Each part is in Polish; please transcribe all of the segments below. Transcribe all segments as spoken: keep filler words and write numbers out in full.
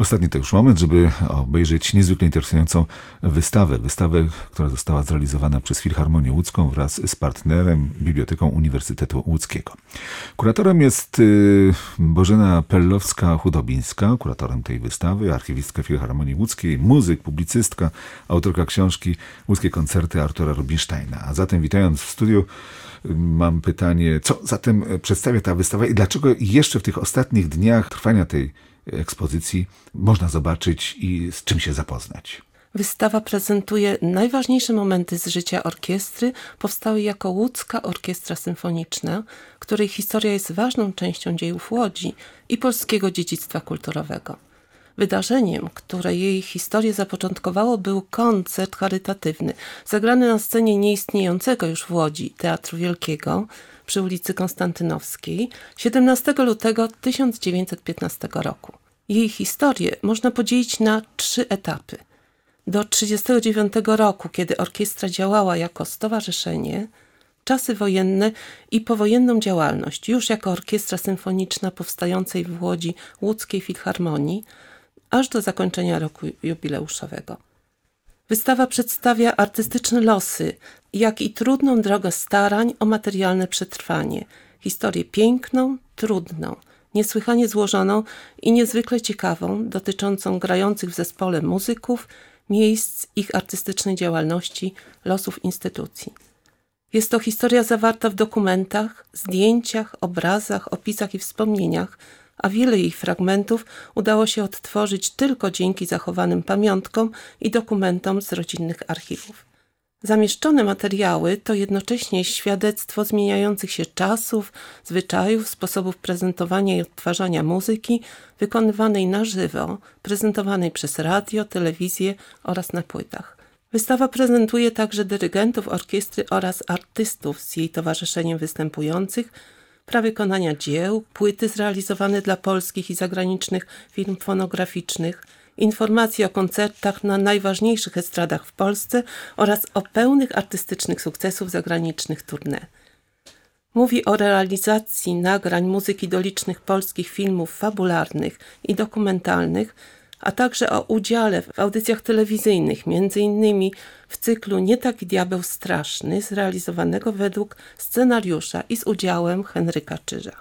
Ostatni to już moment, żeby obejrzeć niezwykle interesującą wystawę. Wystawę, która została zrealizowana przez Filharmonię Łódzką wraz z partnerem, Biblioteką Uniwersytetu Łódzkiego. Kuratorem jest Bożena Pellowska-Chudobińska, kuratorem tej wystawy, archiwistka Filharmonii Łódzkiej, muzyk, publicystka, autorka książki Łódzkie koncerty Artura Rubinsteina. A zatem witając w studiu, mam pytanie, co zatem przedstawia ta wystawa i dlaczego jeszcze w tych ostatnich dniach trwania tej ekspozycji można zobaczyć i z czym się zapoznać? Wystawa prezentuje najważniejsze momenty z życia orkiestry powstałej jako Łódzka Orkiestra Symfoniczna, której historia jest ważną częścią dziejów Łodzi i polskiego dziedzictwa kulturowego. Wydarzeniem, które jej historię zapoczątkowało, był koncert charytatywny, zagrany na scenie nieistniejącego już w Łodzi Teatru Wielkiego przy ulicy Konstantynowskiej siedemnastego lutego tysiąc dziewięćset piętnastego roku. Jej historię można podzielić na trzy etapy. Do trzydziestego dziewiątego roku, kiedy orkiestra działała jako stowarzyszenie, czasy wojenne i powojenną działalność, już jako orkiestra symfoniczna powstającej w Łodzi Łódzkiej Filharmonii, aż do zakończenia roku jubileuszowego. Wystawa przedstawia artystyczne losy, jak i trudną drogę starań o materialne przetrwanie, historię piękną, trudną, niesłychanie złożoną i niezwykle ciekawą, dotyczącą grających w zespole muzyków, miejsc ich artystycznej działalności, losów instytucji. Jest to historia zawarta w dokumentach, zdjęciach, obrazach, opisach i wspomnieniach, a wiele jej fragmentów udało się odtworzyć tylko dzięki zachowanym pamiątkom i dokumentom z rodzinnych archiwów. Zamieszczone materiały to jednocześnie świadectwo zmieniających się czasów, zwyczajów, sposobów prezentowania i odtwarzania muzyki wykonywanej na żywo, prezentowanej przez radio, telewizję oraz na płytach. Wystawa prezentuje także dyrygentów orkiestry oraz artystów z jej towarzyszeniem występujących, prawa wykonania dzieł, płyty zrealizowane dla polskich i zagranicznych firm fonograficznych, informacje o koncertach na najważniejszych estradach w Polsce oraz o pełnych artystycznych sukcesów zagranicznych tournée. Mówi o realizacji nagrań muzyki do licznych polskich filmów fabularnych i dokumentalnych, a także o udziale w audycjach telewizyjnych, między innymi w cyklu Nie taki diabeł straszny, zrealizowanego według scenariusza i z udziałem Henryka Czyża.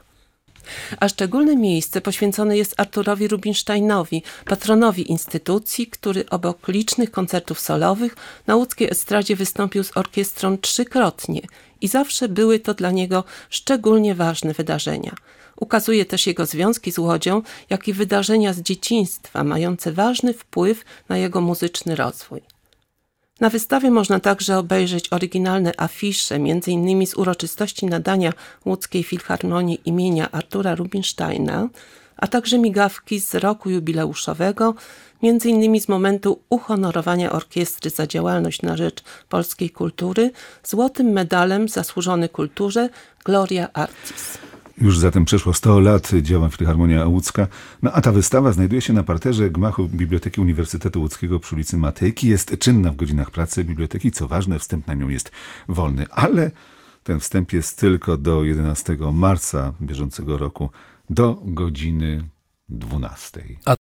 A szczególne miejsce poświęcone jest Arturowi Rubinsteinowi, patronowi instytucji, który obok licznych koncertów solowych na łódzkiej estradzie wystąpił z orkiestrą trzykrotnie i zawsze były to dla niego szczególnie ważne wydarzenia. Ukazuje też jego związki z Łodzią, jak i wydarzenia z dzieciństwa, mające ważny wpływ na jego muzyczny rozwój. Na wystawie można także obejrzeć oryginalne afisze, między innymi z uroczystości nadania Łódzkiej Filharmonii imienia Artura Rubinsteina, a także migawki z roku jubileuszowego, między innymi z momentu uhonorowania orkiestry za działalność na rzecz polskiej kultury złotym medalem zasłużony kulturze Gloria Artis. Już zatem przeszło sto lat działa Filharmonia Łódzka, no a ta wystawa znajduje się na parterze gmachu Biblioteki Uniwersytetu Łódzkiego przy ulicy Matejki. Jest czynna w godzinach pracy biblioteki, co ważne, wstęp na nią jest wolny, ale ten wstęp jest tylko do jedenastego marca bieżącego roku do godziny dwunastej.